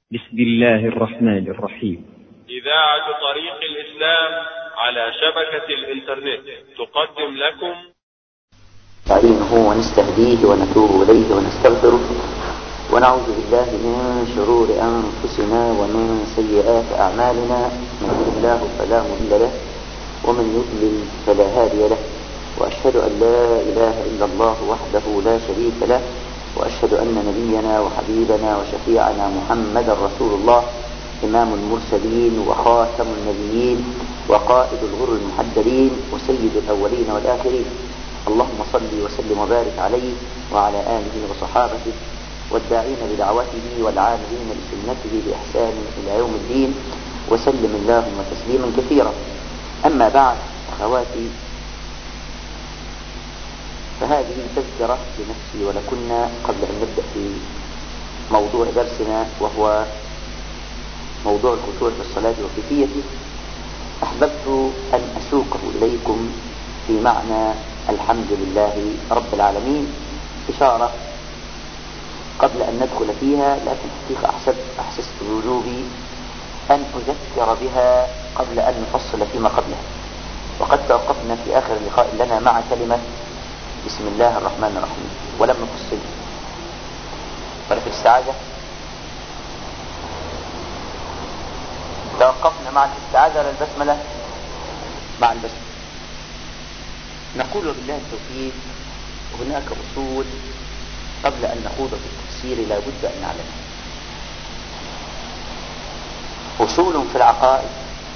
بسم الله الرحمن الرحيم. إذاعة طريق الإسلام على شبكة الإنترنت تقدم لكم نستعينه ونستهديه ونتوب إليه ونستغفره ونعوذ بالله من شرور أنفسنا ومن سيئات أعمالنا، من يهده الله فلا مضل له ومن يضلل فلا هادي له، وأشهد أن لا إله إلا الله وحده لا شريك له، وأشهد أن نبينا وحبيبنا وشفيعنا محمد رسول الله، إمام المرسلين وخاتم النبيين وقائد الغر المحجلين وسيد الأولين والآخرين. اللهم صل وسلم وبارك عليه وعلى آله وصحابته والداعين بدعوته والعاملين بسنته بإحسان إلى يوم الدين، وسلم اللهم تسليما كثيرا. أما بعد، أخواتي، فهذه تذكرة لنفسي ولكنا قبل أن نبدأ في موضوع درسنا، وهو موضوع الخشوع في الصلاة وكيفيته. أحببت أن أسوقه إليكم في معنى الحمد لله رب العالمين، إشارة قبل أن ندخل فيها، لكن حقيقة أحسست بوجوبي أن أذكر بها قبل أن نفصل فيما قبلها. وقد توقفنا في آخر لقاء لنا مع كلمة بسم الله الرحمن الرحيم ولم نفصل ولا في الاستعاذة. توقفنا مع الاستعاذة ولا البسملة؟ مع البسملة. نقول وبالله التوفيق هناك أصول قبل أن نخوض في التفسير لا بد أن نعلمها، أصول في العقائد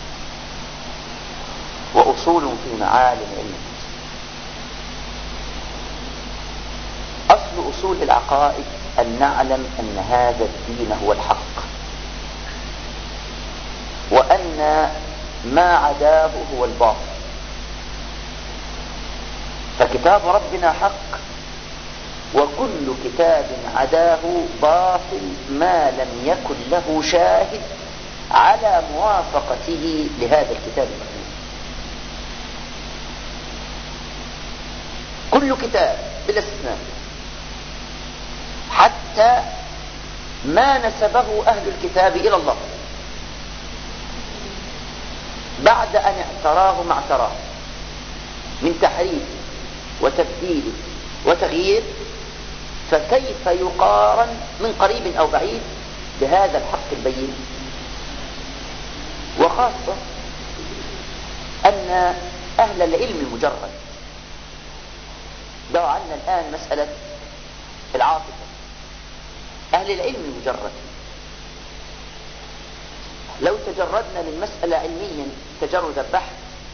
وأصول في معالم علم التفسير. أصل أصول العقائد أن نعلم أن هذا الدين هو الحق، وأن ما عداه هو الباطل. فكتاب ربنا حق، وكل كتاب عداه باطل ما لم يكن له شاهد على موافقته لهذا الكتاب المكتوب. كل كتاب بلا استثناء، حتى ما نسبه أهل الكتاب إلى الله بعد أن اعتراه ما اعتراه من تحريف وتبديل وتغيير، فكيف يقارن من قريب أو بعيد بهذا الحق البين؟ وخاصة أن أهل العلم المجرد، دعوا عنا الآن مسألة العاطفة، أهل العلم المجرد لو تجردنا للمسألة علميا تجرد البحث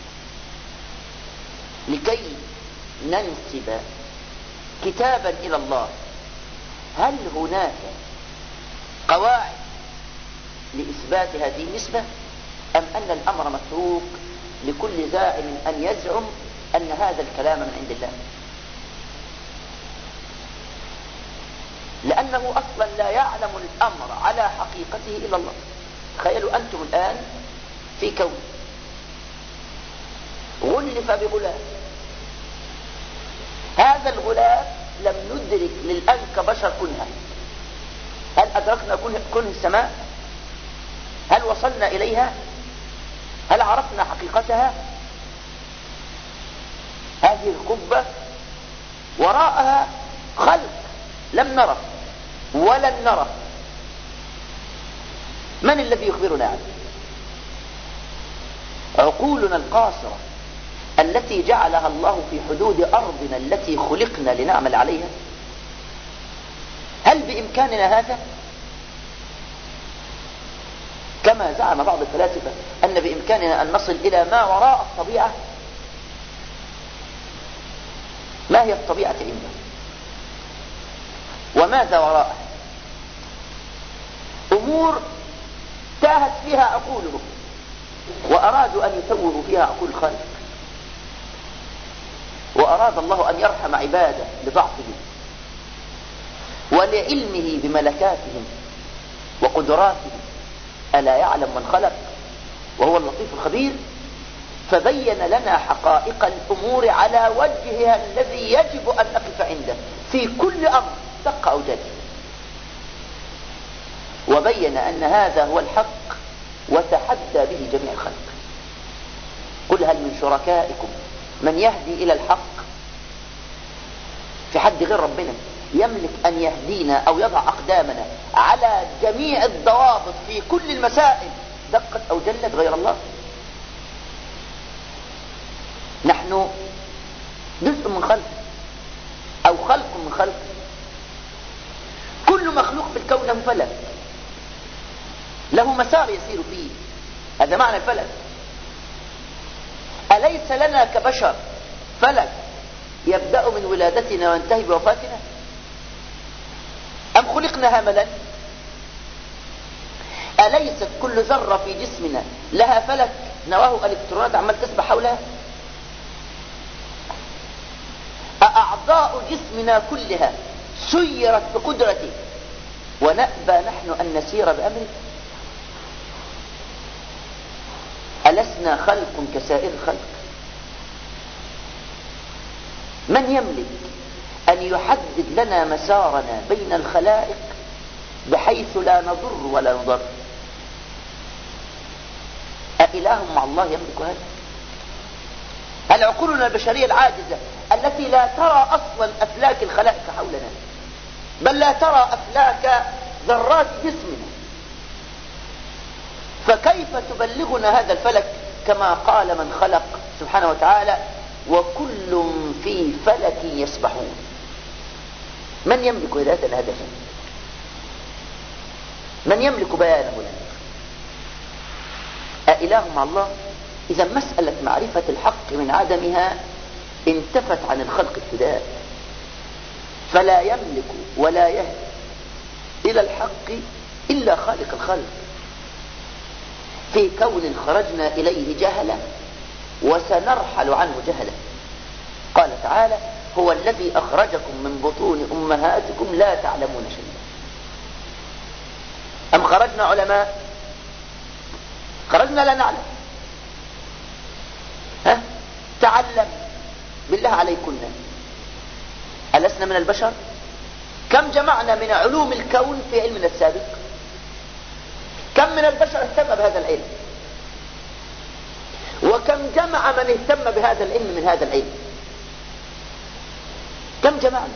لكي ننسب كتابا إلى الله، هل هناك قواعد لإثبات هذه النسبة، أم أن الأمر متروك لكل زاعم أن يزعم أن هذا الكلام من عند الله؟ لأنه أصلا لا يعلم الأمر على حقيقته إلا الله. تخيلوا أنتم الآن في كون غلف بغلاف، هذا الغلاف لم ندرك للآن كبشر كنها. هل أدركنا كنه السماء؟ هل وصلنا إليها؟ هل عرفنا حقيقتها؟ هذه القبة وراءها خلق لم نره ولن نره. من الذي يخبرنا عنه؟ عقولنا القاصرة التي جعلها الله في حدود أرضنا التي خلقنا لنعمل عليها. هل بإمكاننا هذا؟ كما زعم بعض الفلاسفة أن بإمكاننا أن نصل إلى ما وراء الطبيعة. ما هي الطبيعة عنده؟ وماذا وراءها؟ أمور تاهت فيها عقولهم وأرادوا أن يسوّروا فيها عقول الخالق، وأراد الله أن يرحم عباده لضعفهم ولعلمه بملكاتهم وقدراتهم. ألا يعلم من خلق وهو اللطيف الخبير؟ فبين لنا حقائق الأمور على وجهها الذي يجب أن نقف عنده في كل أمر دق أو جل. وبين أن هذا هو الحق وتحدى به جميع الخلق. قل هل من شركائكم من يهدي إلى الحق؟ في حد غير ربنا يملك أن يهدينا أو يضع أقدامنا على جميع الضوابط في كل المسائل دقت أو جلت غير الله؟ نحن جزء من خلق أو خلق من خلق. كل مخلوق في الكون له فلك، له مسار يسير فيه، هذا معنى الفلك. أليس لنا كبشر فلك يبدأ من ولادتنا وينتهي بوفاتنا؟ أم خلقنا هملا؟ أليست كل ذرة في جسمنا لها فلك نواه إلكترونات عمال تسبح حولها؟ أعضاء جسمنا كلها سيرت بقدرته ونأبى نحن أن نسير بأمره؟ ألسنا خلق كسائر الخلق؟ من يملك أن يحدد لنا مسارنا بين الخلائق بحيث لا نضر ولا نضر؟ أإله مع الله يملك هذا؟ هل عقولنا البشرية العاجزة التي لا ترى أصلا أفلاك الخلائق حولنا، بل لا ترى أفلاك ذرات جسمنا، فكيف تبلغنا هذا الفلك كما قال من خلق سبحانه وتعالى وكل في فلك يسبحون؟ من يملك هداية هذا؟ من يملك بيانه لنا؟ أإله مع الله؟ إذا مسألة معرفة الحق من عدمها انتفت عن الخلق ابتداء، فلا يملك ولا يهدي إلى الحق إلا خالق الخلق، في كون خرجنا إليه جهلا وسنرحل عنه جهلا. قال تعالى هو الذي أخرجكم من بطون أمهاتكم لا تعلمون شيئا. أم خرجنا علماء؟ خرجنا لا نعلم. تعلم بالله عليكم، ألسنا من البشر؟ كم جمعنا من علوم الكون في علمنا السابق؟ كم من البشر اهتم بهذا العلم؟ وكم جمع من اهتم بهذا العلم من هذا العلم؟ كم جمعنا؟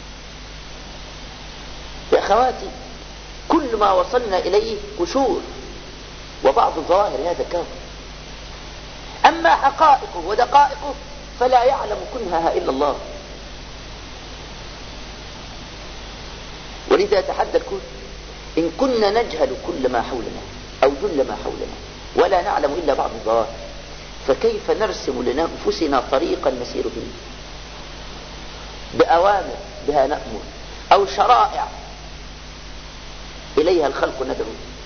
يا أخواتي كل ما وصلنا إليه قشور وبعض ظواهر هذا الكون، أما حقائقه ودقائقه فلا يعلم كنهها إلا الله. ولذا يتحدى الكل إن كنا نجهل كل ما حولنا أو جل ما حولنا ولا نعلم إلا بعض الظواهر، فكيف نرسم لأنفسنا طريقا نسير به بأوامر بها نأمر أو شرائع إليها الخلق ندعو؟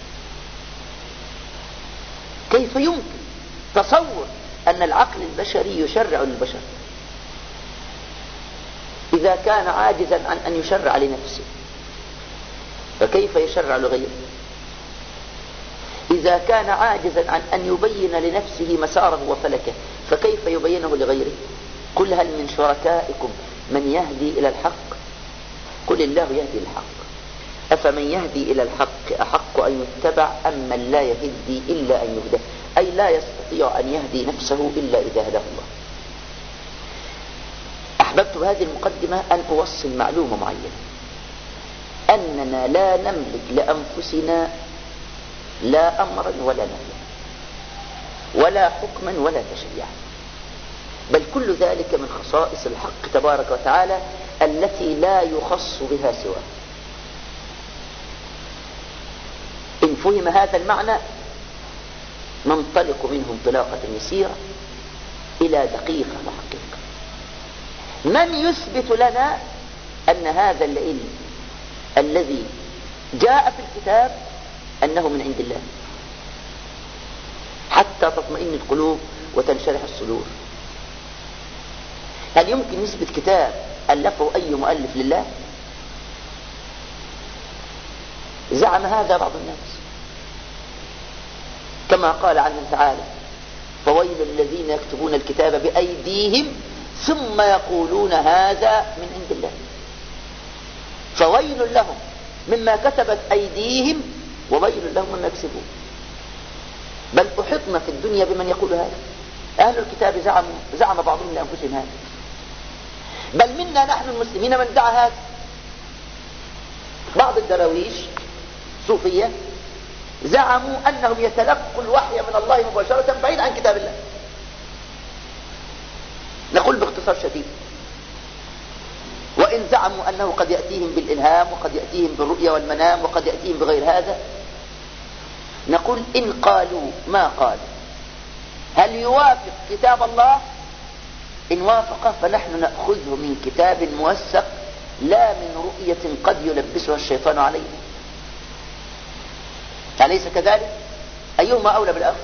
كيف يمكن تصور أن العقل البشري يشرع للبشر إذا كان عاجزا عن أن يشرع لنفسه؟ فكيف يشرع لغيره؟ إذا كان عاجزا عن أن يبين لنفسه مساره وفلكه فكيف يبينه لغيره؟ قل هل من شركائكم من يهدي إلى الحق؟ قل الله يهدي الحق، أفمن يهدي إلى الحق أحق أن يتبع أم من لا يهدي إلا أن يهدى؟ أي لا يستطيع أن يهدي نفسه إلا إذا هداه الله. أحببت بهذه المقدمة أن أوصل معلومة معينة، أننا لا نملك لأنفسنا لا أمرا ولا نهيا ولا حكما ولا تشريعا، بل كل ذلك من خصائص الحق تبارك وتعالى التي لا يخص بها سواه. إن فهم هذا المعنى ننطلق منه انطلاقة يسيرة إلى دقيقة وحقيقة. من يثبت لنا أن هذا العلم الذي جاء في الكتاب أنه من عند الله حتى تطمئن القلوب وتنشرح الصدور؟ هل يمكن نثبت كتاب ألفه أي مؤلف لله؟ زعم هذا بعض الناس، كما قال عنه تعالى فويل الذين يكتبون الكتاب بأيديهم ثم يقولون هذا من عند الله. فويل لهم مما كتبت أيديهم وويل لهم مما يكسبون. بل أحطنا في الدنيا بمن يقول هذا. أهل الكتاب زعم بعضهم لأنفسهم هذا، بل منا نحن المسلمين من دعا هذا. بعض الدراويش صوفية زعموا أنهم يتلقوا الوحي من الله مباشرة بعيد عن كتاب الله. نقول باختصار شديد، وإن زعموا أنه قد يأتيهم بالإلهام وقد يأتيهم بالرؤيا والمنام وقد يأتيهم بغير هذا، نقول إن قالوا ما قالوا هل يوافق كتاب الله؟ إن وافقه فنحن نأخذه من كتاب موثق لا من رؤية قد يلبسها الشيطان عليه. أليس كذلك؟ أيهما أولى بالآخر؟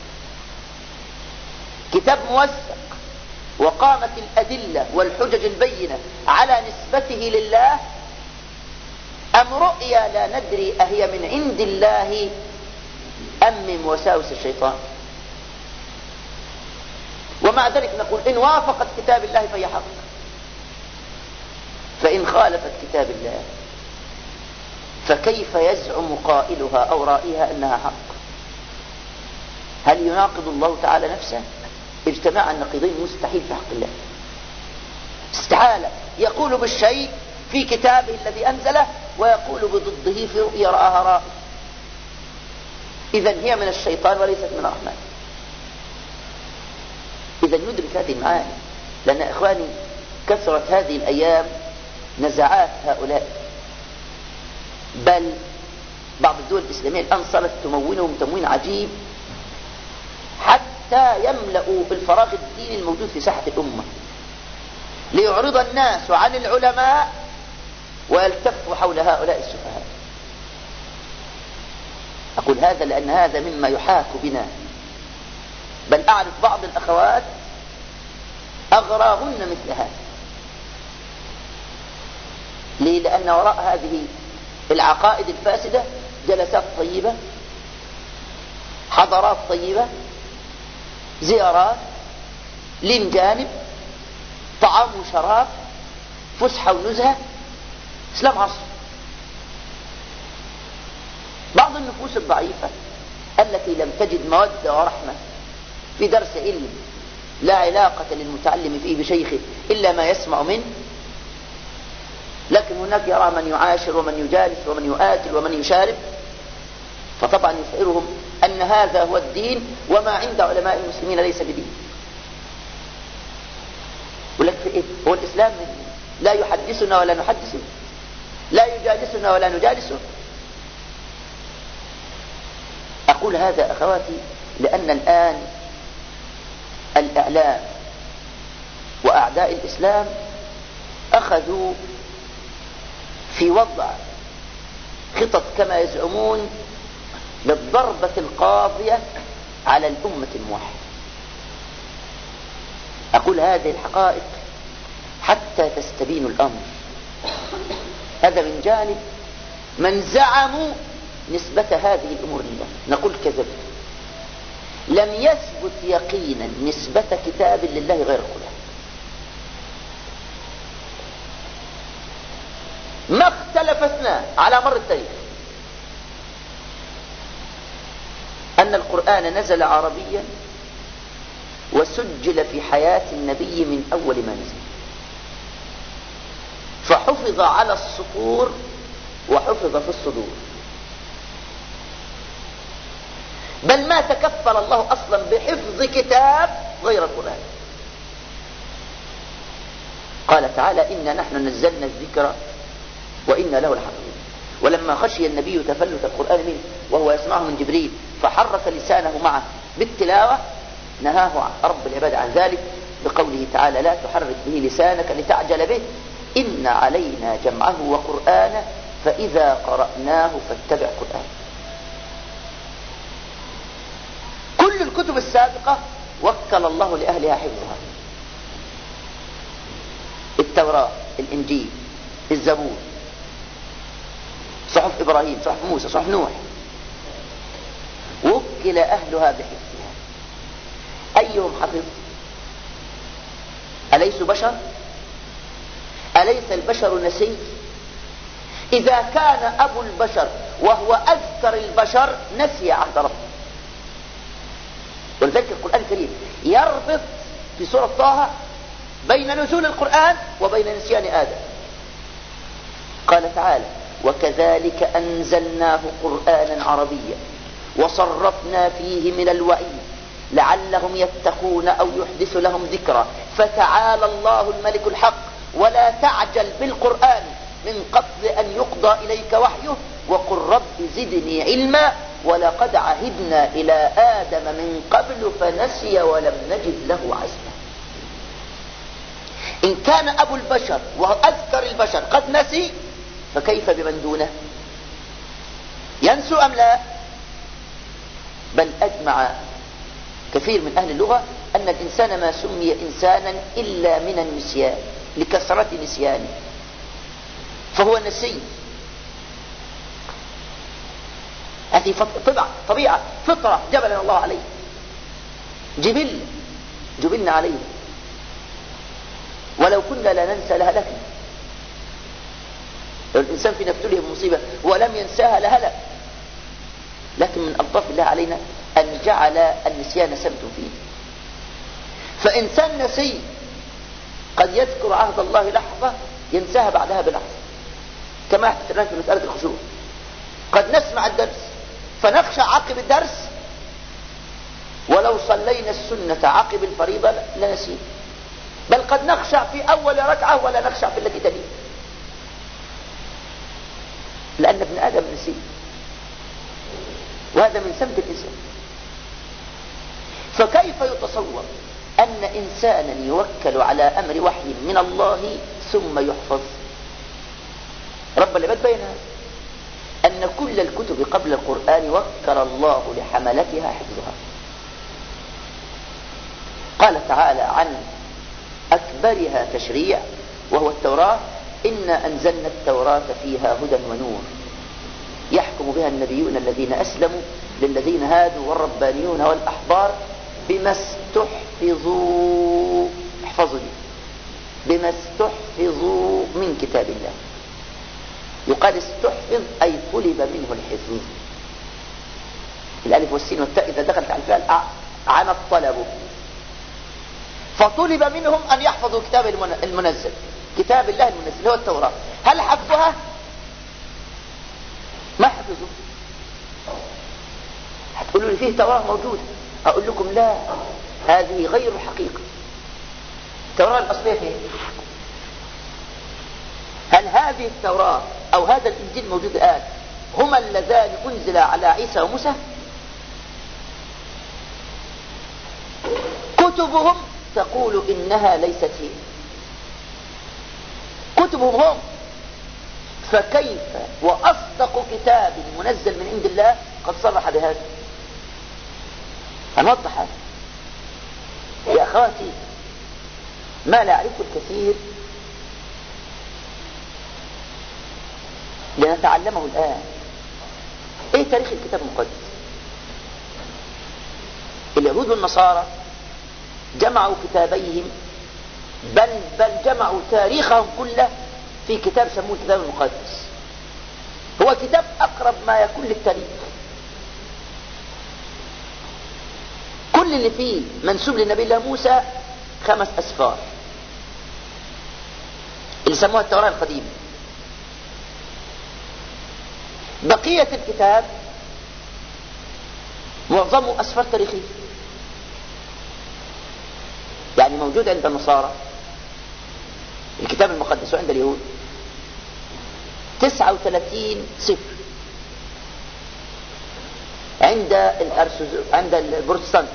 كتاب موثق وقامت الأدلة والحجج البينة على نسبته لله، أم رؤيا لا ندري أهي من عند الله أم من وساوس الشيطان؟ ومع ذلك نقول إن وافقت كتاب الله فهي حق، فإن خالفت كتاب الله فكيف يزعم قائلها أو رائيها أنها حق؟ هل يناقض الله تعالى نفسه؟ اجتماع النقيضين مستحيل في حق الله. استحالة يقول بالشيء في كتابه الذي أنزله ويقول بضده في رؤيا رآها رائي. إذن هي من الشيطان وليست من الرحمن. إذن ندرك هذه المعاني، لأن إخواني كثرت هذه الأيام نزعات هؤلاء، بل بعض الدول الإسلامية الآن صارت تمونهم تموين عجيب حتى يملأوا الفراغ الديني الموجود في ساحة الأمة، ليعرض الناس عن العلماء ويلتفوا حول هؤلاء السفهاء. أقول هذا لأن هذا مما يحاك بنا، بل أعرف بعض الأخوات أغراهن مثل هذا. ليه؟ لأن وراء هذه العقائد الفاسدة جلسات طيبة، حضارات طيبة، زيارات، لين جانب، طعام وشراب، فسحة ونزهة، إسلام عصر. بعض النفوس الضعيفة التي لم تجد مودة ورحمة في درس علم لا علاقة للمتعلم فيه بشيخه إلا ما يسمع منه، لكن هناك يرى من يعاشر ومن يجالس ومن يؤكل ومن يشارب، فطبعا يشعرهم أن هذا هو الدين وما عند علماء المسلمين ليس بدين. ولك في إيه؟ هو الإسلام لا يحدثنا ولا نحدثه، لا يجالسنا ولا نجالسه. أقول هذا أخواتي لأن الآن الإعلام وأعداء الإسلام أخذوا في وضع خطط كما يزعمون للضربة القاضية على الأمة الموحدة. أقول هذه الحقائق حتى تستبين الأمر. هذا من جانب من زعموا نسبة هذه الأمور لله. نقول كذب، لم يثبت يقينا نسبة كتاب لله غير القرآن. ما اختلف اثنان على مر التاريخ أن القرآن نزل عربيا وسجل في حياة النبي من أول ما نزل، فحفظ على السطور وحفظ في الصدور، بل ما تكفل الله أصلا بحفظ كتاب غير القرآن. قال تعالى إنا نحن نزلنا الذكر وإنا له لحافظون. ولما خشي النبي تفلت القرآن منه وهو يسمعه من جبريل فحرك لسانه معه بالتلاوة نهاه رب العباد عن ذلك بقوله تعالى لا تحرك به لسانك لتعجل به إن علينا جمعه وقرآنه فإذا قرأناه فاتبع قرآنه. كل الكتب السابقة وكل الله لأهلها حفظها، التوراة، الإنجيل، الزبور، صحف إبراهيم، صحف موسى، صحف نوح، وكل أهلها بحفظها. أيهم حفظ؟ أليسوا بشر؟ أليس البشر نسي؟ إذا كان أبو البشر وهو أذكر البشر نسي عهد ربه. ولذلك القرآن الكريم يربط في سورة طه بين نزول القرآن وبين نسيان آدم. قال تعالى: وكذلك أنزلناه قرآنا عربيا وصرفنا فيه من الوعيد لعلهم يتقون أو يحدث لهم ذكرا فتعالى الله الملك الحق ولا تعجل بالقرآن من قبل أن يقضى إليك وحيه وقل رب زدني علما ولقد عهدنا إلى آدم من قبل فنسي ولم نجد له عزما. إن كان أبو البشر وأذكر البشر قد نسي فكيف بمن دونه؟ ينسوا أم لا؟ بل أجمع كثير من أهل اللغة أن الإنسان ما سمي إنسانا إلا من النسيان لكثرة نسيانه، فهو نسي. هذه طبيعة فطرة جبلنا الله عليه، جبلنا عليه، ولو كنا لا ننسى لهلكنا. لو الإنسان في نفسه مصيبة ولم ينساها لهلك، لكن من ألطاف الله علينا أن جعل النسيان سبت فيه. فإنسان نسي قد يذكر عهد الله لحظة ينساها بعدها بلحظة، كما يحدث الآن في مسألة الخشوع. قد نسمع الدرس فنخشى عقب الدرس، ولو صلينا السنة عقب الفريضة لنسيه، بل قد نخشع في أول ركعة ولا نخشع في التي تليه، لأن ابن آدم نسي، وهذا من سمت الإنسان. فكيف يتصور أن إنسانا يوكل على أمر وحي من الله ثم يحفظ؟ رب العباد بين أن كل الكتب قبل القرآن وكل الله لحملتها حفظها. قال تعالى عن أكبرها تشريع وهو التوراة: إنا أنزلنا التوراة فيها هدى ونور يحكم بها النبيون الذين أسلموا للذين هادوا والربانيون والأحبار بما استحفظوا، احفظوا دي، بما استحفظوا من كتاب الله. يقال استحفظ أي طلب منه الحفظ. الألف والسين والتاء إذا دخلت على الفعل عن الطلب، فطلب منهم أن يحفظوا كتاب المنزل، كتاب الله المنزل هو التوراة. هل حفظها؟ ما حفظوا. هتقولوا لي فيه توراة موجودة، أقول لكم لا، هذه غير الحقيقة. التوراة الأصلية فين؟ هل هذه التوراة أو هذا الإنجيل موجود الآن هما اللذان أنزل على عيسى وموسى؟ كتبهم تقول إنها ليست هي، كتبهم هم. فكيف وأصدق كتاب منزل من عند الله قد صرح بهذا؟ هنوضح هذا يا أخواتي. ما لا يعرفه الكثير لنتعلمه الآن. ايه تاريخ الكتاب المقدس؟ اليهود والنصارى جمعوا كتابيهم، بل جمعوا تاريخهم كله في كتاب سموه الكتاب المقدس. هو كتاب أقرب ما يكون للتاريخ، كل اللي فيه منسوب للنبي الله موسى 5 أسفار اللي سموها التوراة القديمة. بقية الكتاب معظمه أسفار تاريخية، يعني موجود عند النصارى الكتاب المقدس، وعند اليهود 39 سفر. عند البروتستانت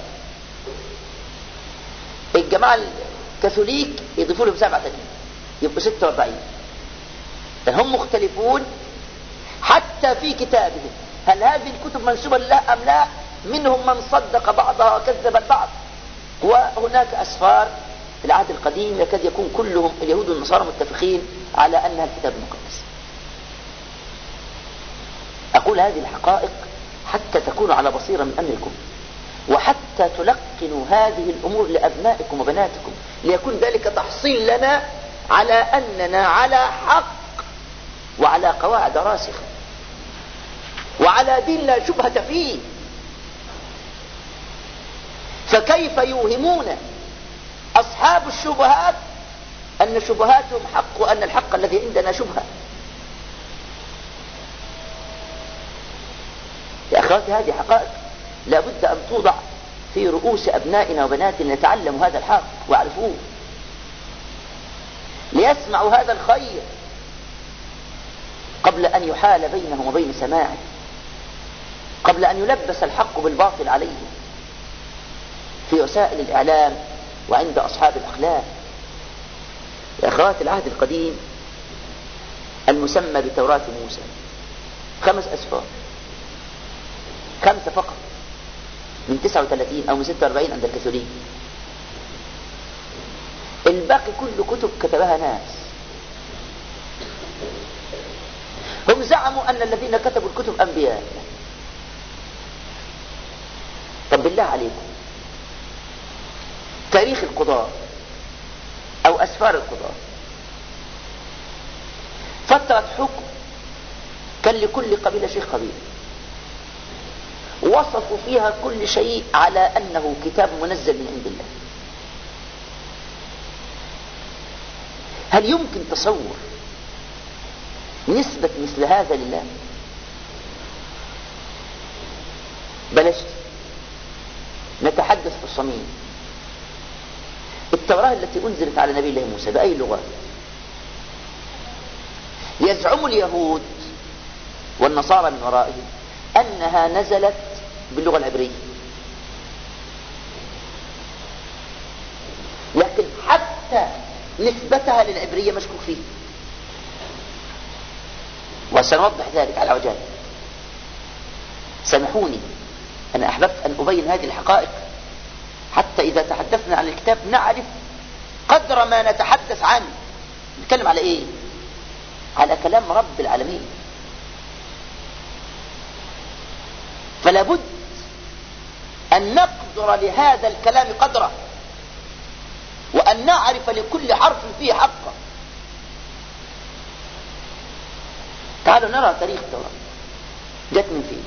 الجماعة الكاثوليك يضيفوا لهم 7 تانيين يبقوا 46. هم مختلفون حتى في كتابهم، هل هذه الكتب منسوبة لله أم لا؟ منهم من صدق بعضها وكذب البعض. وهناك أسفار في العهد القديم يكاد يكون كلهم اليهود والنصارى متفقين على أنها الكتاب المقدس. أقول هذه الحقائق حتى تكونوا على بصيرة من أمركم، وحتى تلقنوا هذه الأمور لأبنائكم وبناتكم، ليكون ذلك تحصيل لنا على أننا على حق وعلى قواعد راسخة. وعلى دين لا شبهة فيه، فكيف يوهمون أصحاب الشبهات أن شبهاتهم حق وأن الحق الذي عندنا شبهة؟ يا أخواتي هذه حقائق لا بد أن توضع في رؤوس أبنائنا وبناتنا ليتعلموا هذا الحق ويعرفوه، ليسمعوا هذا الخير قبل أن يحال بينهم وبين سماعه، قبل أن يلبس الحق بالباطل عليهم في وسائل الإعلام وعند أصحاب الأخلاق. يا أخوات العهد القديم المسمى بتوراة موسى 5 أسفار، 5 فقط من 39 أو من 46 عند الكاثوليك. الباقي كله كتب كتبها ناس. هم زعموا أن الذين كتبوا الكتب أنبياء. طب بالله عليكم، تاريخ القضاة أو أسفار القضاة فترة حكم كان لكل قبيلة شيخ قبيلة، وصفوا فيها كل شيء على أنه كتاب منزل من عند الله. هل يمكن تصور نسبة مثل هذا لله؟ بلاش نتحدث في الصميم. التوراة التي أنزلت على نبي الله موسى بأي لغة؟ يزعم اليهود والنصارى من ورائهم أنها نزلت باللغة العبرية، لكن حتى نسبتها للعبرية مشكوك فيه، وسنوضح ذلك على عجالة. سامحوني، أنا أحببت أن أبين هذه الحقائق حتى إذا تحدثنا عن الكتاب نعرف قدر ما نتحدث عنه. نتكلم على إيه؟ على كلام رب العالمين. فلا بد أن نقدر لهذا الكلام قدره، وأن نعرف لكل حرف فيه حقه. تعالوا نرى تاريخ التوراة جت من فين.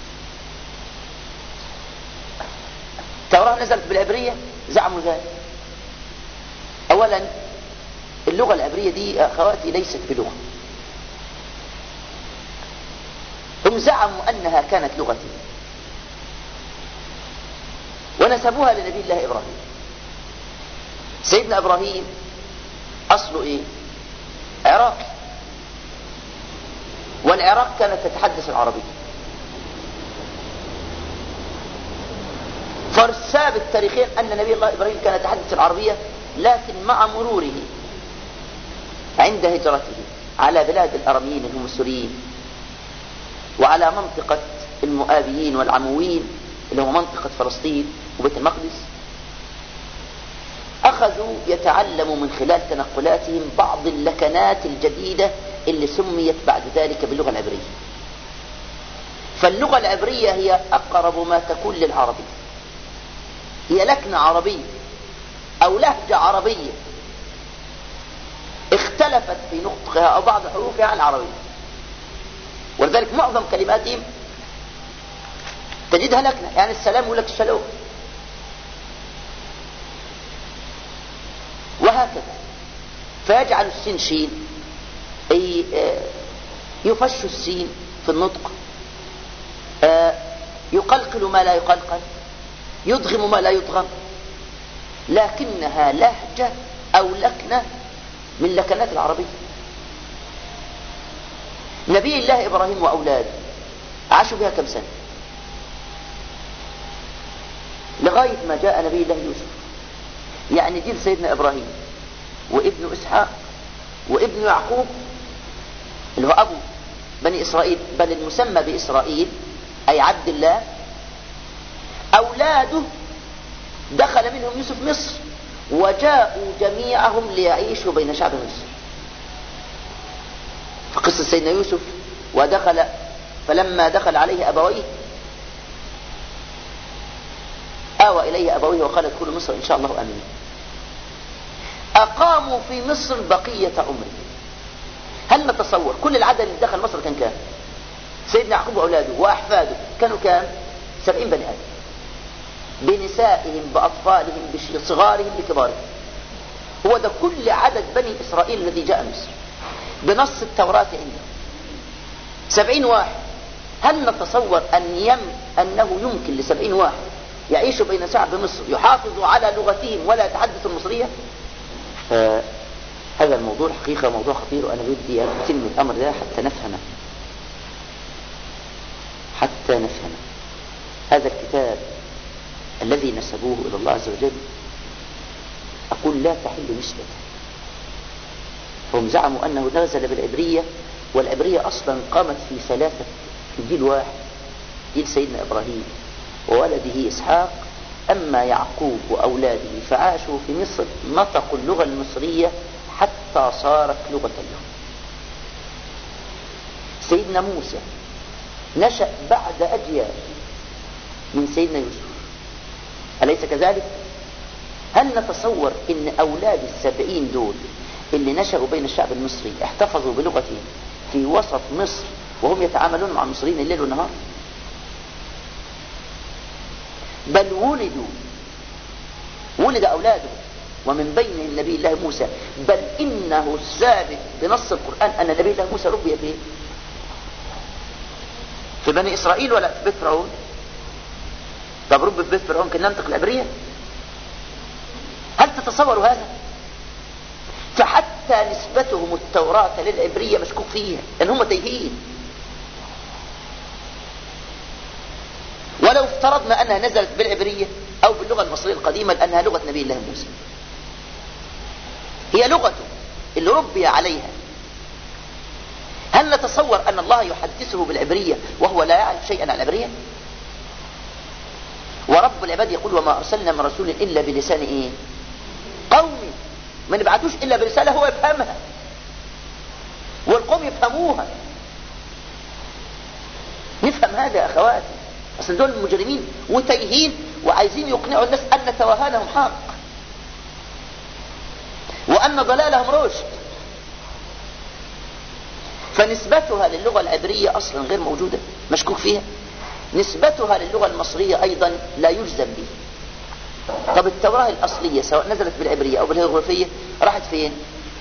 التوراة نزلت بالعبرية، زعموا ذلك. أولا اللغة العبرية دي أخواتي ليست بلغة، هم زعموا أنها كانت لغتي ونسبوها لنبي الله إبراهيم. سيدنا إبراهيم أصله إيه؟ عراقي، والعراق كانت تتحدث العربية. فالثابت تاريخيا أن نبي الله إبراهيم كان يتحدث العربية، لكن مع مروره عند هجرته على بلاد الأراميين اللي هم السوريين، وعلى منطقة المؤابيين والعمويين اللي هو منطقة فلسطين وبيت المقدس، أخذوا يتعلموا من خلال تنقلاتهم بعض اللكنات الجديدة اللي سميت بعد ذلك باللغة العبرية. فاللغة العبرية هي أقرب ما تكون للعربي، هي لكنة عربية أو لهجة عربية اختلفت في نطقها أو بعض حروفها عن العربية، ولذلك معظم كلماتهم تجدها لكنة. يعني السلام يقول لك الشلوم، وهكذا. فيجعل السين شين، يفش السين في النطق، يقلقل ما لا يقلقل، يدغم ما لا يدغم، لكنها لهجة أو لكنة من لكنات العربية. نبي الله إبراهيم وأولاده عاشوا بها كم سنة؟ لغاية ما جاء نبي الله يوسف، يعني جيل سيدنا إبراهيم وابن إسحاق وابن يعقوب اللي هو أبو بني إسرائيل، بل المسمى بإسرائيل أي عبد الله. أولاده دخل منهم يوسف مصر، وجاءوا جميعهم ليعيشوا بين شعب مصر. في قصة سيدنا يوسف، ودخل فلما دخل عليه أبويه آوى إليه أبويه وقال ادخلوا مصر إن شاء الله آمنين. أقاموا في مصر بقية عمره. هل نتصور كل العدد اللي دخل مصر كان كام؟ سيدنا يعقوب وأولاده وأحفاده كانوا كام؟ 70 بني آدم، بنسائهم بأطفالهم بصغارهم بكبارهم. هو ده كل عدد بني إسرائيل الذي جاء مصر بنص التوراة عنده 70 واحد. هل نتصور أنه يمكن ل70 واحد يعيشوا بين شعب مصر يحافظوا على لغتهم ولا يتحدثوا المصرية؟ هذا الموضوع الحقيقة موضوع خطير، وأنا بدي أتم الأمر ده حتى نفهمه. هذا الكتاب الذي نسبوه إلى الله عز وجل أقول لا تحل نسبته. هم زعموا أنه نزل بالعبرية، والعبرية أصلا قامت في 3 في جيل واحد، جيل سيدنا إبراهيم وولده إسحاق. أما يعقوب وأولاده فعاشوا في مصر نطقوا اللغة المصرية حتى صارت لغة لهم. سيدنا موسى نشأ بعد أجيال من سيدنا يوسف، أليس كذلك؟ هل نتصور أن أولاد 70 دول اللي نشأوا بين الشعب المصري احتفظوا بلغتهم في وسط مصر وهم يتعاملون مع المصريين الليل والنهار؟ بل ولد أولادهم ومن بينهم نبي الله موسى، بل إنه ثابت بنص القرآن أن نبي الله موسى ربي فيه في بني إسرائيل ولا في بيت فرعون؟ طب رب في بيت فرعون كان ينطق العبرية؟ هل تتصوروا هذا؟ فحتى نسبتهم التوراة للعبرية مشكوك فيها، لأن هم تايهين. ولو افترضنا أنها نزلت بالعبرية أو باللغة المصرية القديمة لأنها لغة نبي الله موسى، هي لغته اللي ربي عليها، هل نتصور أن الله يحدثه بالعبرية وهو لا يعرف شيئا عن العبرية؟ ورب العباد يقول وما أرسلنا من رسول إلا بلسان قومي، ما نبعتوش إلا برسالة هو يفهمها والقوم يفهموها. نفهم هذا يا أخواتي، أصل دول المجرمين وتايهين وعايزين يقنعوا الناس أن توهانهم حق وأن ضلالهم رشد. فنسبتها للغة العبرية أصلا غير موجودة، مشكوك فيها. نسبتها للغة المصرية أيضا لا يجزم به. طب التوراة الأصلية سواء نزلت بالعبرية أو بالهيروغليفية راحت فين؟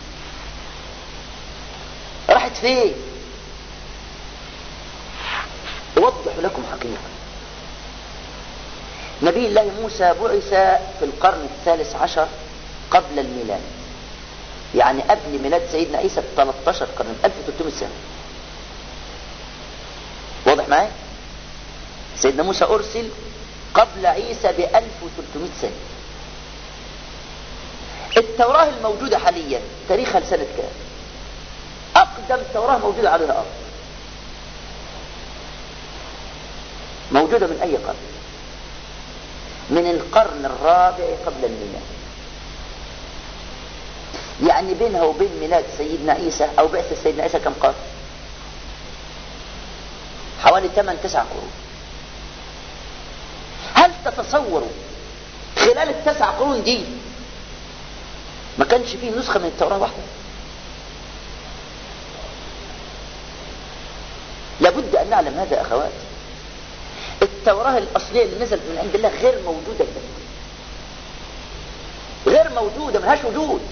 أوضح لكم حقيقة. نبي الله موسى بعث في القرن 13 قبل الميلاد، يعني قبل ميلاد سيدنا عيسى ب13 قرن، 1300 سنة. واضح معي؟ سيدنا موسى أرسل قبل عيسى ب1300 سنة. التوراة الموجودة حاليا تاريخها لسنة كام؟ أقدم توراة موجودة على الأرض موجودة من أي قرن؟ من القرن الرابع قبل الميلاد. يعني بينها وبين ميلاد سيدنا عيسى أو بعثة سيدنا عيسى كم قرن؟ حوالي 8-9 قرون. هل تتصوروا خلال ال9 قرون دي ما كانش فيه نسخة من التوراة واحدة؟ لابد أن نعلم هذا أخوات. التوراة الأصلية اللي نزلت من عند الله غير موجودة البتة، غير موجودة، ملهاش وجود.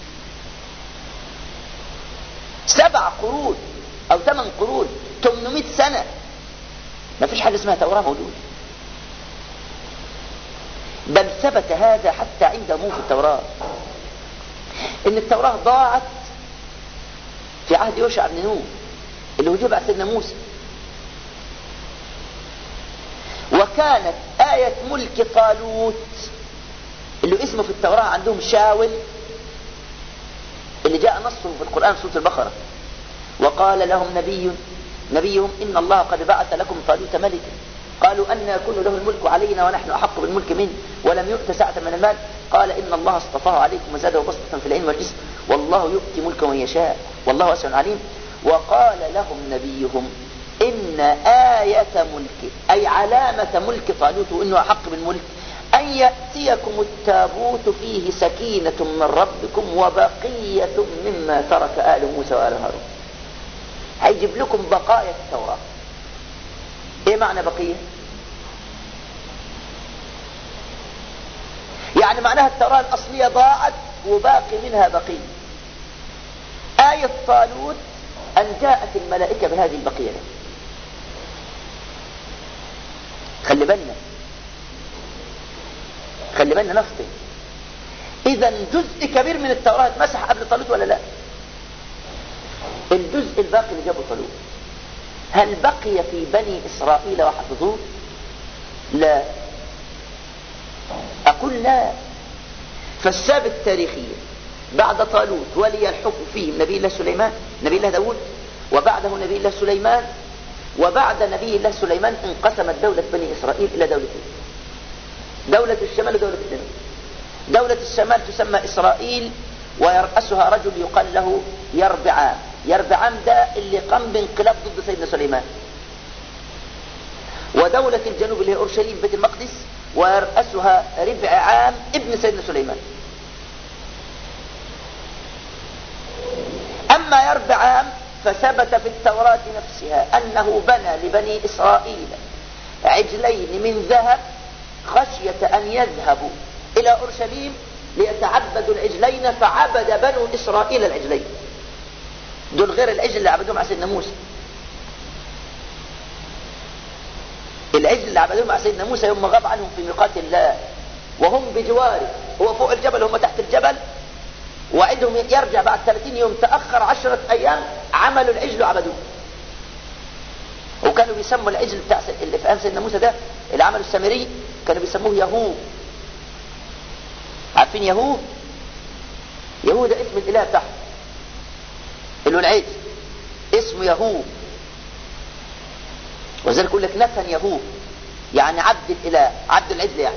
7 قرون أو 8 قرون 800 سنة ما فيش حاجة اسمها توراة موجودة. بل ثبت هذا حتى عندهم في التوراة، ان التوراة ضاعت في عهد يوشع بن نون اللي هو جه بعد سيدنا موسى. وكانت آية ملك طالوت اللي اسمه في التوراة عندهم شاول، اللي جاء نصه في القرآن سورة البقرة، وقال لهم نبيهم إن الله قد بعث لكم طالوت ملكا قالوا أن يكون له الملك علينا ونحن أحق بالملك منه ولم يؤت سعة من المال قال إن الله اصطفاه عليكم وزاده بسطة في العلم والجسم والله يؤتي ملكا من يشاء والله واسع عليم. وقال لهم نبيهم إن آية ملك أي علامة ملك طالوت وإنه أحق بالملك أن يأتيكم التابوت فيه سكينة من ربكم وبقية مما ترك آل موسى وآل هارون. هيجيب لكم بقايا التوراة ايه معنى بقية؟ يعني معناها التوراة الأصلية ضاعت وباقي منها بقية. آية طالوت أن جاءت الملائكة بهذه البقية. خلي بالنا نفطن. إذا جزء كبير من التوراة اتمسح قبل طالوت ولا لا؟ الجزء الباقي اللي جابه طالوت هل بقي في بني إسرائيل وحفظوه؟ لا، أقول لا. فالثابت تاريخيا بعد طالوت ولي الحكم فيهم نبي الله سليمان، نبي الله داود، وبعده نبي الله سليمان، وبعد نبي الله سليمان انقسمت دولة بني إسرائيل إلى دولتين، دولة الشمال ودولة الجنوب. دولة الشمال تسمى إسرائيل ويرأسها رجل يقال له يربعام. يربعام ده اللي قام بانقلاب ضد سيدنا سليمان. ودولة الجنوب اللي هي أورشليم بيت المقدس ويرأسها ربعام ابن سيدنا سليمان. أما يربعام فثبت في التوراة نفسها أنه بنى لبني إسرائيل عجلين من ذهب خشية أن يذهبوا إلى أورشليم ليتعبدوا العجلين، فعبد بنو إسرائيل العجلين. دول غير العجل اللي عبدوه مع سيدنا موسى. العجل اللي عبدوه مع سيدنا موسى يوم غاب عنهم في ميقات الله وهم بجواره، هو فوق الجبل هم تحت الجبل، وعندهم يرجع بعد 30 يوم، تأخر 10 أيام، عملوا العجل وعبدوه. وكانوا بيسموا العجل بتاع اللي في أيام سيدنا موسى ده اللي عملوا السامري كانوا بيسموه يهوه. عارفين يهوه؟ يهوه ده اسم الإله بتاعه اللي هو العجل، اسمه يهوه. وذلك يقول لك نتن يهوه يعني عبد الإله، عبد العجل يعني.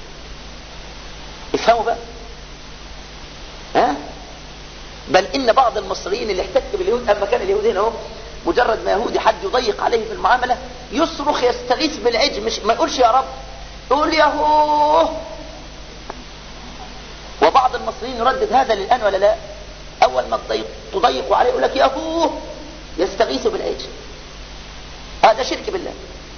افهموا بقى. ها؟ بل إن بعض المصريين اللي احتك باليهود أما كان اليهود هنا هم مجرد ما يهودي حد يضيق عليه في المعاملة يصرخ يستغيث بالعجل، مش ما يقولش يا رب، يقول يهوه. وبعض المصريين يردد هذا للآن ولا لا؟ أول ما تضيقوا عليه يقول لك يهوه، يستغيث بالعجل. هذا شرك بالله.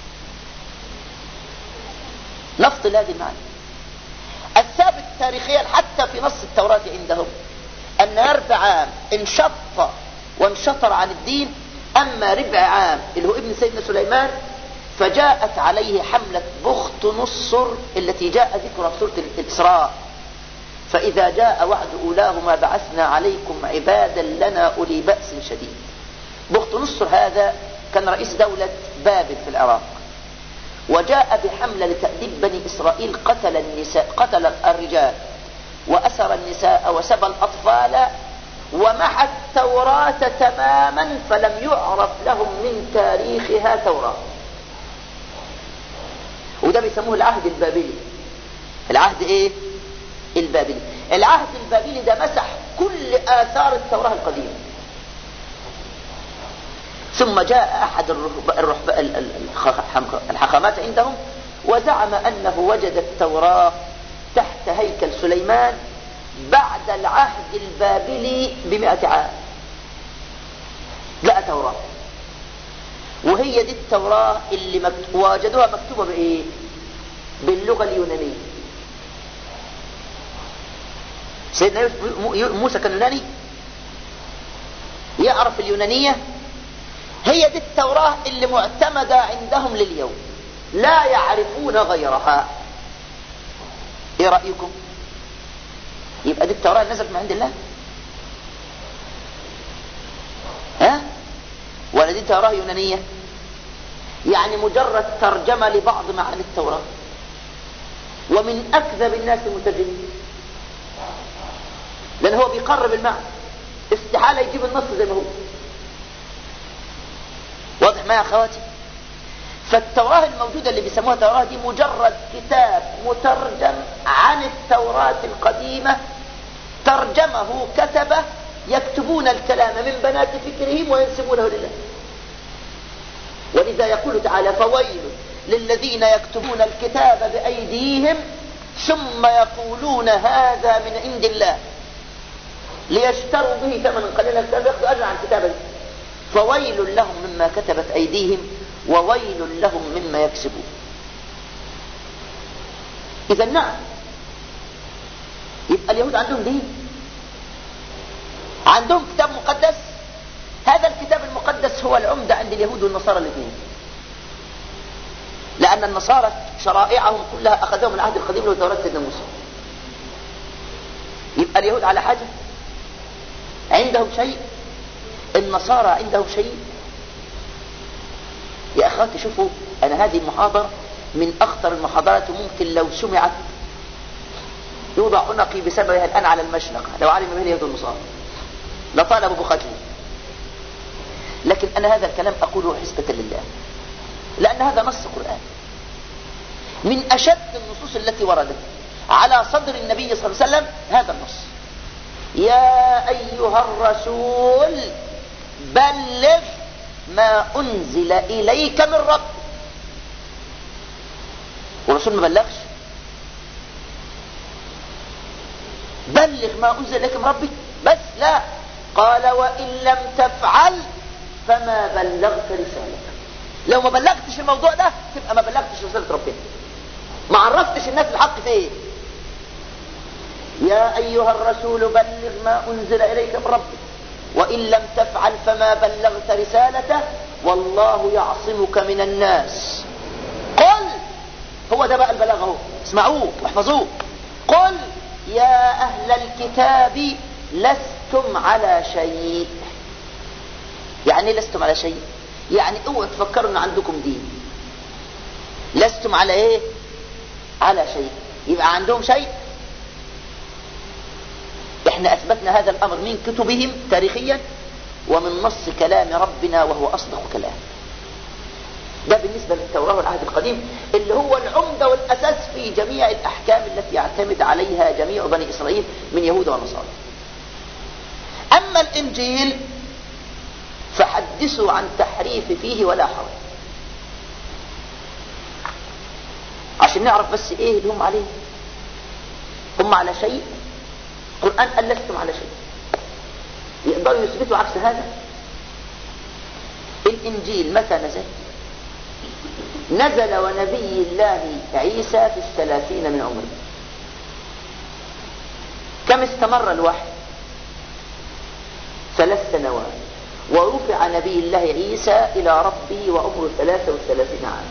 نفصل هذه المعنى. الثابت تاريخيا حتى في نص التوراة عندهم أن يربعام انشط وانشطر عن الدين، أما ربعام اللي هو ابن سيدنا سليمان فجاءت عليه حملة بخت نصر التي جاء ذكرها في سورة الإسراء. فإذا جاء وعد أولاهما بعثنا عليكم عبادا لنا أولي بأس شديد. بخت نصر هذا كان رئيس دولة بابل في العراق، وجاء بحملة لتأديب بني إسرائيل، قتل الرجال وأسر النساء وسبى الأطفال ومحى التوراة تماما، فلم يعرف لهم من تاريخها توراة. وده بيسموه العهد البابلي. العهد ايه؟ البابلي. العهد البابلي ده مسح كل آثار التوراة القديمة. ثم جاء أحد الحاخامات عندهم وزعم أنه وجد التوراة تحت هيكل سليمان بعد العهد البابلي ب100 عام. لقى توراة، وهي دي التوراة اللي وجدوها مكتوبة بإيه؟ باللغة اليونانية. سيدنا موسى كان يوناني، يعرف اليونانية. هي دي التوراة اللي معتمدة عندهم لليوم، لا يعرفون غيرها. ايه رأيكم؟ يبقى دي التوراة اللي نزلت من عند الله؟ ها؟ ولا دي توراة يونانية؟ يعني مجرد ترجمة لبعض معاني التوراة، ومن أكذب الناس المترجمين، لأن هو بيقرب المعنى، استحالة يجيب النص زي ما هو. واضح معي يا أخواتي؟ فالتوراة الموجودة اللي بيسموها توراة دي مجرد كتاب مترجم عن التوراة القديمة، ترجمه كتبه يكتبون الكلام من بنات فكرهم وينسبونه لله. ولذا يقول تعالى فويل للذين يكتبون الكتاب بأيديهم ثم يقولون هذا من عند الله ليشتروا به ثمنا قليلا، ياخذوا أجر عن كتابه. فويل لهم مما كتبت أيديهم وويل لهم مما يكسبون. إذا نعم، يبقى اليهود عندهم دين، عندهم كتاب مقدس. هذا الكتاب المقدس هو العمدة عند اليهود والنصارى الاثنين، لأن النصارى شرائعهم كلها أخذوها من العهد القديم وتوراة سيدنا موسى. يبقى اليهود على حاجة، عندهم شيء، النصارى عندهم شيء. يا أخواتي شوفوا، أنا هذه المحاضرة من أخطر المحاضرات، وممكن لو سمعت يوضع عنقي بسببها الآن على المشنقة لو علم به اليهود والنصارى لطالبوا بقتلي. لكن أنا هذا الكلام أقوله حسبة لله، لأن هذا نص قرآن من أشد النصوص التي وردت على صدر النبي صلى الله عليه وسلم. هذا النص: يا أيها الرسول بلغ ما أنزل إليك من ربك. والرسول ما بلغش؟ بلغ ما أنزل إليك من ربك بس؟ لا، قال وإن لم تفعل فما بلغت رسالته. لو ما بلغتش الموضوع ده تبقى ما بلغتش رسالة ربنا، ما عرفتش الناس الحق فيه. يا أيها الرسول بلغ ما أنزل إليك من ربك وإن لم تفعل فما بلغت رسالته والله يعصمك من الناس. قل، هو ده بقى البلاغ اهو، اسمعوه واحفظوه. قل يا أهل الكتاب لستم على شيء. يعني لستم على شيء؟ يعني اوعوا تفكروا ان عندكم دين. لستم على ايه؟ على شيء. يبقى عندهم شيء. احنا اثبتنا هذا الامر من كتبهم تاريخيا ومن نص كلام ربنا وهو اصدق كلام. ده بالنسبة للتوراة والعهد القديم اللي هو العمدة والاساس في جميع الاحكام التي يعتمد عليها جميع بني اسرائيل من يهود ونصارى. اما الانجيل فحدثوا عن تحريف فيه ولا حرج، عشان نعرف بس ايه اللي هم عليه. هم على شيء؟ القرآن قال لستم على شيء. يقدروا يثبتوا عكس هذا؟ الانجيل متى نزل؟ نزل ونبي الله عيسى في 30 من عمره. كم استمر الوحي؟ 3 سنوات. ورفع نبي الله عيسى إلى ربه وعمره 33 عام.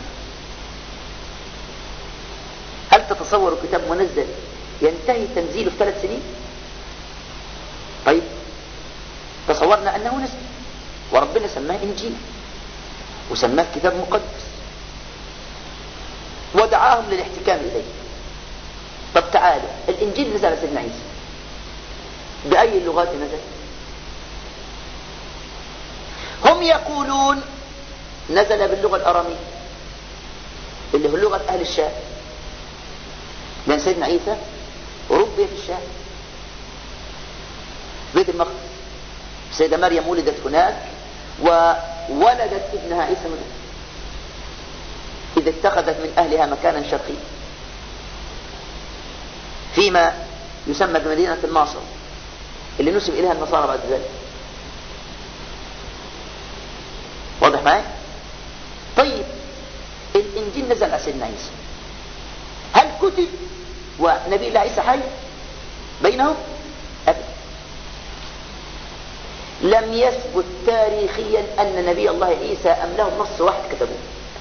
هل تتصوروا كتاب منزل ينتهي تنزيله في 3 سنين؟ طيب تصورنا أنه نزل وربنا سماه إنجيل وسماه كتاب مقدس ودعاهم للاحتكام إليه. طب تعالوا، الإنجيل نزل على سيدنا عيسى بأي اللغات نزل؟ هم يقولون نزل باللغة الأرامية اللي هو لغة أهل الشام، لأن سيدنا عيسى ربي في الشام بيت المقدس. السيدة مريم ولدت هناك وولدت ابنها عيسى هناك، إذا اتخذت من أهلها مكانا شرقيا فيما يسمى بمدينة الناصر اللي نسب إليها النصارى بعد ذلك. واضح معي؟ طيب الإنجيل نزل على سيدنا عيسى، هل كتب ونبي الله عيسى حي بينهم؟ أبدا. لم يثبت تاريخيا أن نبي الله عيسى أملهم نص واحد كتبوه.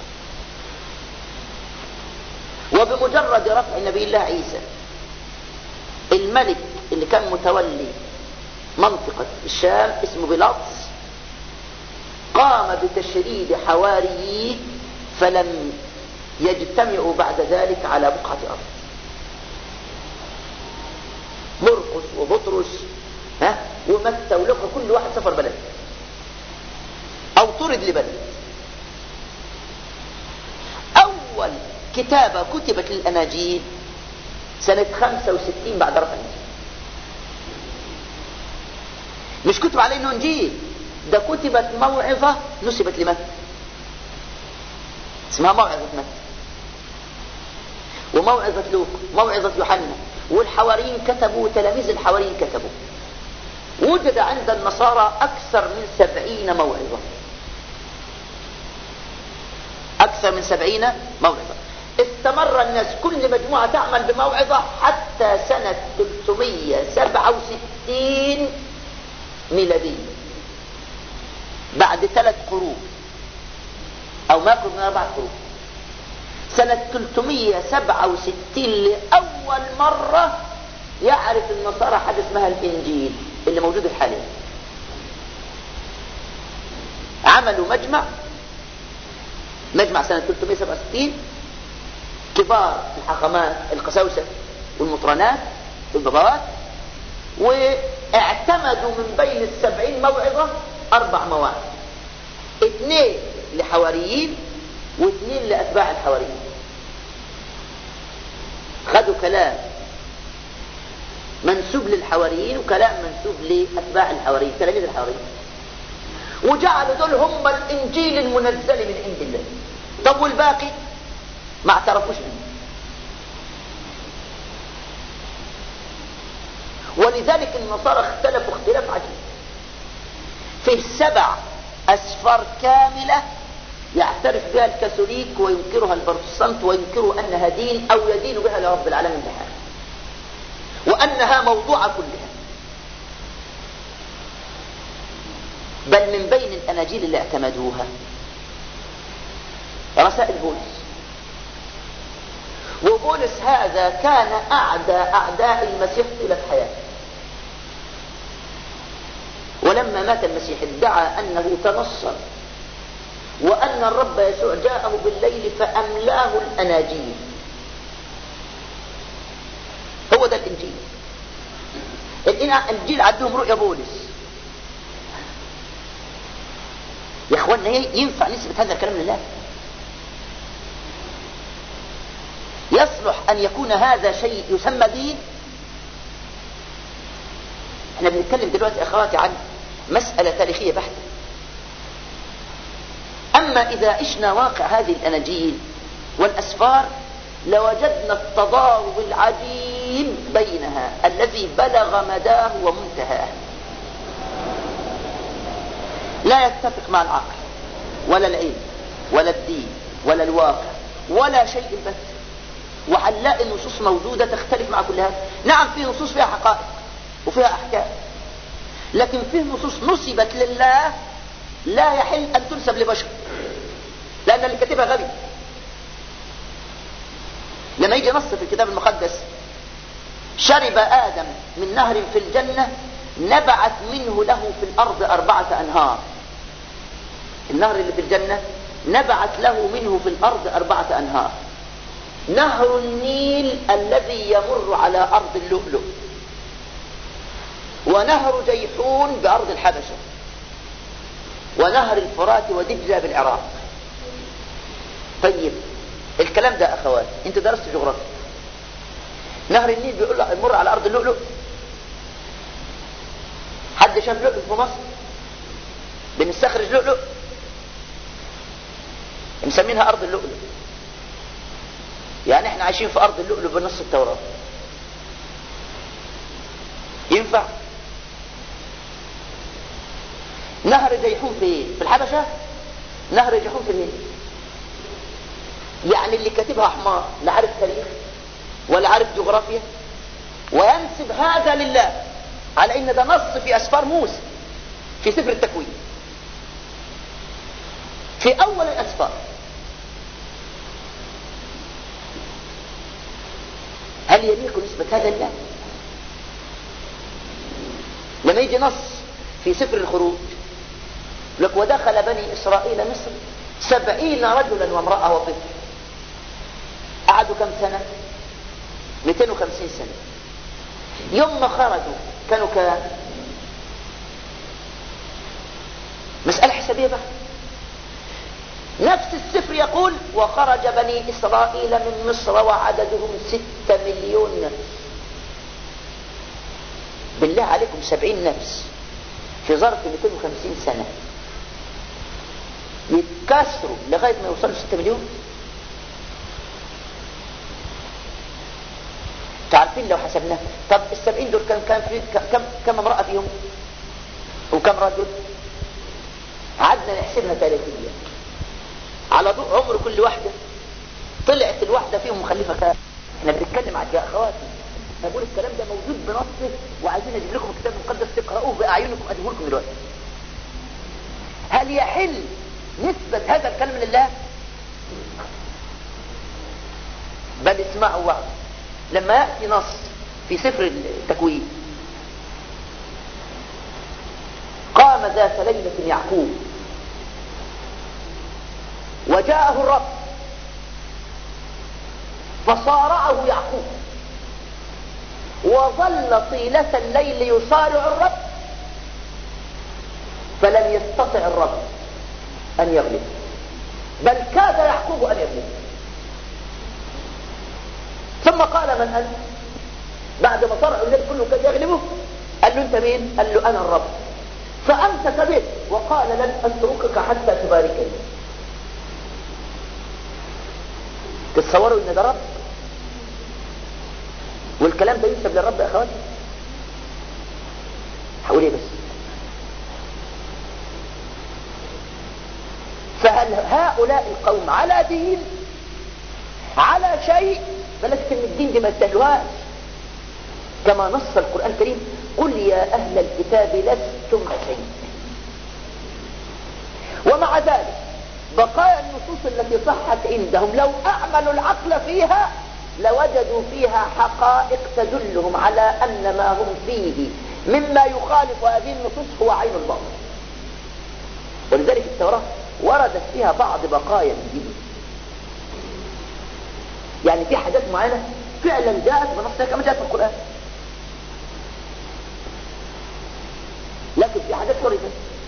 وبمجرد رفع نبي الله عيسى، الملك اللي كان متولي منطقة الشام اسمه بيلاطس قام بتشريد حواريين فلم يجتمعوا بعد ذلك على بقعة أرض. مرقس وبطرس ومتى ولقى كل واحد سفر بلد أو طرد لبلد. أول كتابة كتبت للأناجيل سنة 65 بعد رفع الإنجيل. مش كتب عليه انه انجيل، ده كتبت موعظة نسبت لمتى اسمها موعظة متى، وموعظة لوقا، موعظة يوحنا، والحواريين كتبوا، تلاميذ الحواريين كتبوا. وجد عند النصارى أكثر من 70 موعظة. أكثر من 70 موعظة. استمر الناس كل مجموعة تعمل بموعظة حتى سنة 367 ميلادية، بعد 3 قرون أو ما يقرب من 4 قرون. سنة 367 لأول مرة يعرف النصارى حاجة اسمها الإنجيل اللي موجود حاليا. عملوا مجمع سنة 367، كبار الحاخامات القساوسة والمطرانات والبابوات، واعتمدوا من بين 70 موعظة 4 مواعظ، 2 لحواريين و2 لأتباع الحواريين. خدوا كلام منسوب للحواريين وكلام منسوب لأتباع الحواريين، تلاميذ الحواريين، وجعلوا دول هم الإنجيل المنزل من عند الله. طب والباقي ما اعترفوش به. ولذلك النصارى اختلفوا اختلاف عجيب. فيه 7 أسفار كاملة يعترف بها الكاثوليك وينكرها البروتستانت، وينكروا أنها دين أو يدين بها لرب العالمين بحال، وأنها موضوعة كلها. بل من بين الأناجيل اللي اعتمدوها رسائل بولس. وبولس هذا كان أعداء المسيح طيلة حياته، ولما مات المسيح ادعى أنه تنصر، وأن الرب يسوع جاءه بالليل فأملاه الأناجيل. هو ده الإنجيل. الإنجيل عندهم رؤيا بولس. يا اخوانا ينفع نثبت هذا الكلام لله؟ يصلح أن يكون هذا شيء يسمى دين؟ احنا بنتكلم دلوقتي يا اخواتي عن مسألة تاريخية بحتة. أما إذا عشنا واقع هذه الأناجيل والأسفار لوجدنا التضارب العجيب بينها الذي بلغ مداه ومنتهاه، لا يتفق مع العقل ولا العلم ولا الدين ولا الواقع ولا شيء البت. وهنلاقي النصوص موجودة تختلف مع كل هذا. نعم في نصوص فيها حقائق وفيها أحكام، لكن فيه نصوص نسبت لله لا يحل أن تنسب لبشر، لأن اللي كاتبها غبي. لما يجي نص في الكتاب المقدس شرب آدم من نهر في الجنة نبعت منه له في الأرض 4 أنهار. النهر اللي في الجنة نبعت له منه في الأرض 4 أنهار. نهر النيل الذي يمر على أرض اللؤلؤ، ونهر جيحون بأرض الحبشة، ونهر الفرات ودجلة بالعراق. طيب الكلام ده أخوات انت درست جغرافيا. نهر النيل بيقول له يمر على أرض اللؤلؤ. حد شاف لؤلؤ في مصر؟ بنستخرج لؤلؤ مسمينها أرض اللؤلؤ. يعني احنا عايشين في أرض اللؤلؤ بنص التوراة. ينفع؟ نهر جيحون في الحبشة، نهر جيحون في الهند. يعني اللي كاتبها حمار لا عارف تاريخ ولا عارف جغرافيا، وينسب هذا لله على ان ده نص في اسفار موسى في سفر التكوين في اول الاسفار. هل يليق نسبة هذا لله؟ لما يجي نص في سفر الخروج لك ودخل بني إسرائيل مصر 70 رجلا وامرأة وطفل. قعدوا كم سنة؟ 250 سنة. يوم ما خرجوا كانوا كام؟ مسألة حسابية بقى. نفس السفر يقول وخرج بني إسرائيل من مصر وعددهم 6 مليون نفس. بالله عليكم 70 نفس في ظرف 250 سنة يتكاثروا لغاية ما يوصلوا 6 مليون. تعرفين لو حسبناه طب 70 دول كم امرأة فيهم وكم رجل؟ عدنا نحسبها تاريخيا. على ضوء عمر كل واحدة طلعت الواحدة فيهم مخلفة كام. احنا بنتكلم عن يا اخواتي، بقول الكلام ده موجود بنصه، وعايزين اجيب لكم الكتاب المقدس تقرأوه بأعينكم اجيبه لكم دلوقتي. هل يحل نسبة هذا الكلام لله؟ بل اسمعوا بعض. لما يأتي نص في سفر التكوين: قام ذات ليلة يعقوب وجاءه الرب فصارعه يعقوب وظل طيلة الليل يصارع الرب فلم يستطع الرب أن يغلب، بل كاد يعقوب أن يغلب. ثم قال: من أنت؟ بعد ما صارع الليل كله كاد يغلبه قال له: أنت مين؟ قال له: أنا الرب. فأمسك به وقال: لن أتركك حتى تباركني. تتصوروا ان ده رب؟ والكلام ده ينسب للرب يا اخواتي؟ هقول ايه بس؟ فهل هؤلاء القوم على دين، على شيء؟ بلاش كلمة الدين دي ما تسهلوهاش. كما نص القرآن الكريم: قل يا أهل الكتاب لستم شيء. ومع ذلك بقايا النصوص التي صحت عندهم لو أعملوا العقل فيها لوجدوا فيها حقائق تدلهم على أن ما هم فيه مما يخالف هذه النصوص هو عين الباطل. ولذلك التوراة وردت فيها بعض بقايا الدين، يعني في حاجات معينة فعلا جاءت بنصها كما جاءت في القرآن، لكن في حاجات حرفت.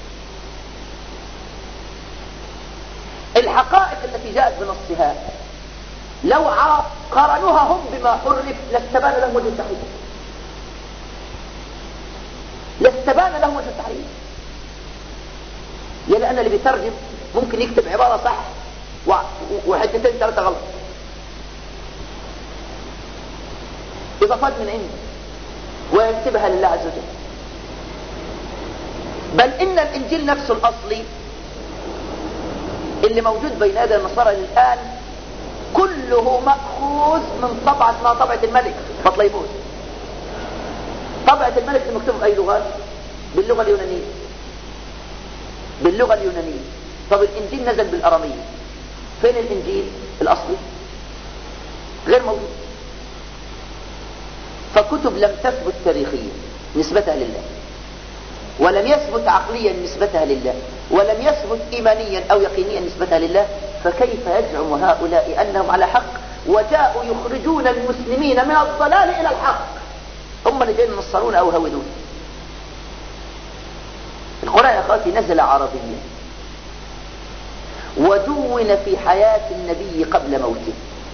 الحقائق التي جاءت بنصها لو قارنوها هم بما حرف لاستبان لهم وجه التحريف، لاستبان لهم وجه التحريف. يعني أنا اللي بيترجم ممكن يكتب عبارة صح وحتتين ثلاثة غلط، إضافات من عنده ويكتبها لله عز وجل. بل إن الإنجيل نفسه الأصلي اللي موجود بين يدي النصارى الآن كله مأخوذ من طبعة اسمها طبعة الملك بطليموس. طبعة الملك اللي مكتوب بأي لغة؟ باللغة اليونانية. باللغة اليونانية. طب الإنجيل نزل بالأرامية، فين الإنجيل الأصلي؟ غير موجود. فكتب لم تثبت تاريخيا نسبتها لله، ولم يثبت عقليا نسبتها لله، ولم يثبت إيمانيا أو يقينيا نسبتها لله. فكيف يزعم هؤلاء أنهم على حق وجاءوا يخرجون المسلمين من الضلال إلى الحق؟ هم اللي جايين ينصرون أو يهودون. القرآن يا أخواتي نزل عربيا ودون في حياة النبي قبل موته،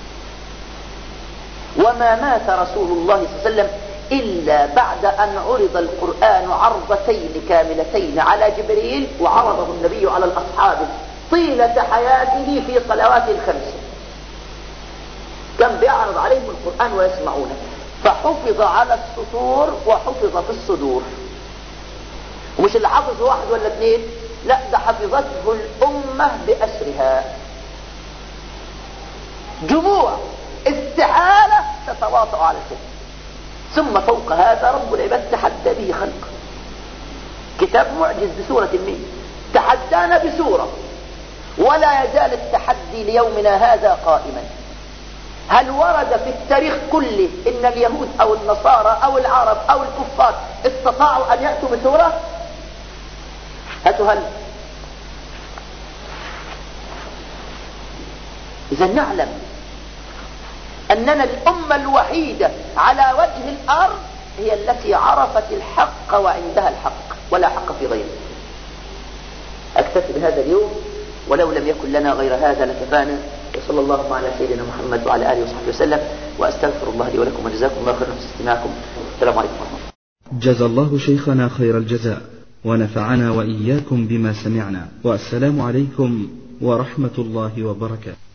وما مات رسول الله صلى الله عليه وسلم إلا بعد أن عرض القرآن عرضتين كاملتين على جبريل، وعرضه النبي على الأصحاب طيلة حياته في صلواته الخمس. كان بيعرض عليهم القرآن ويسمعونه، فحفظ على السطور وحفظ في الصدور. ومش اللي حفظ واحد ولا اثنين، لا، ده حفظته الأمة بأسرها. جموع استحالة تتواطؤ على الكتاب. ثم فوق هذا رب العباد تحدى به خلقه. كتاب معجز بسورة منه، تحدانا بسورة، ولا يزال التحدي ليومنا هذا قائما. هل ورد في التاريخ كله ان اليهود او النصارى او العرب او الكفار استطاعوا ان يأتوا بسورة؟ هاتوا هل. اذا نعلم أننا الأمة الوحيدة على وجه الأرض هي التي عرفت الحق وعندها الحق، ولا حق في غيره. أكتفي بهذا اليوم، ولو لم يكن لنا غير هذا لكفانا. وصلى الله على سيدنا محمد وعلى آله وصحبه وسلم، وأستغفر الله لي ولكم، وجزاكم الله خيرا في استماعكم. السلام عليكم ورحمة الله. جزا الله شيخنا خير الجزاء، ونفعنا وإياكم بما سمعنا، والسلام عليكم ورحمة الله وبركاته.